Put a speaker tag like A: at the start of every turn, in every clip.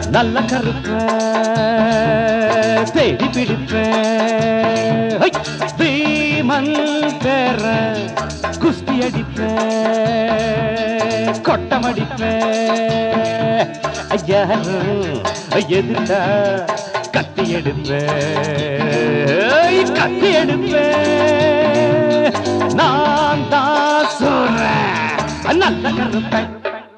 A: நல்ல கருப்ப தேடி பிடிப்பேன் வீமன் பேர குஸ்தி அடிப்பேன் கொட்டம் அடிப்பேன் ஐயாரும் எதிர்த்தா கத்தி எடுப்பேன் கத்தி எடுப்பேன் நான் தான் சொல்றேன் நல்ல கருப்பேன்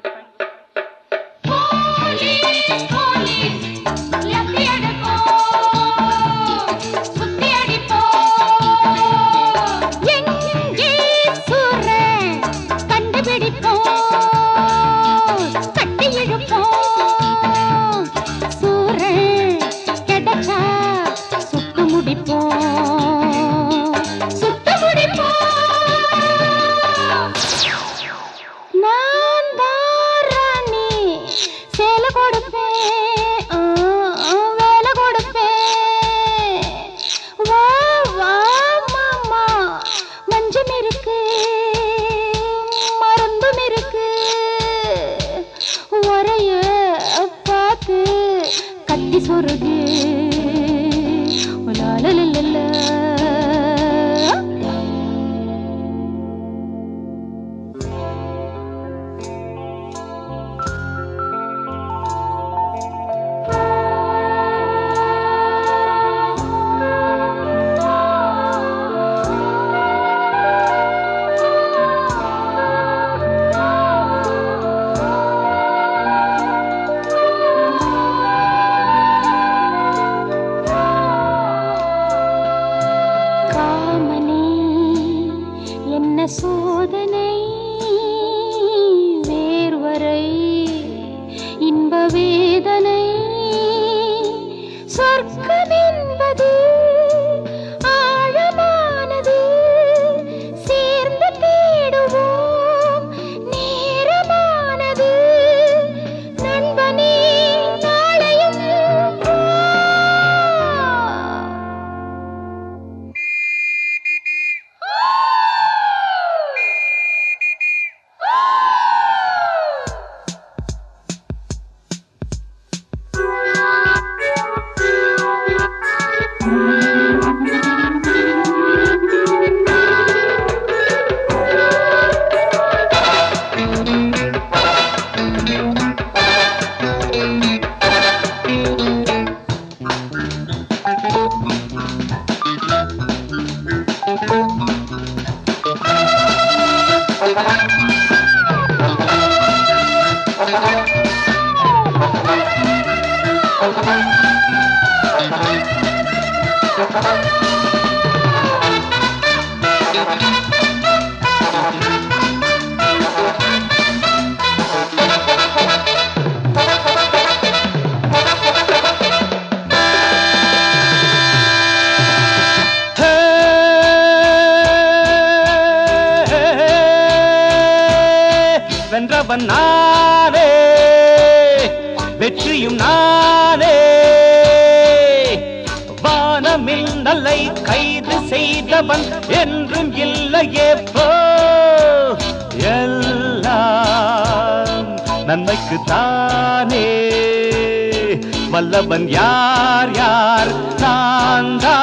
A: சொருகு சோதனை வேர்வரை இன்ப வேதனை சொர்க்கம் என்பது ஆழமானது சேர்ந்து தேடுவோம் நேரமானது நண்பனே நாளையும் வென்றவன் நானே வெற்றியும் நானே வானமில் நல்லை கைது செய்தவன் என்றும் இல்லையே போ எல்லாம் நன்மைக்கு தானே வல்லவன் யார் யார் நான் தான்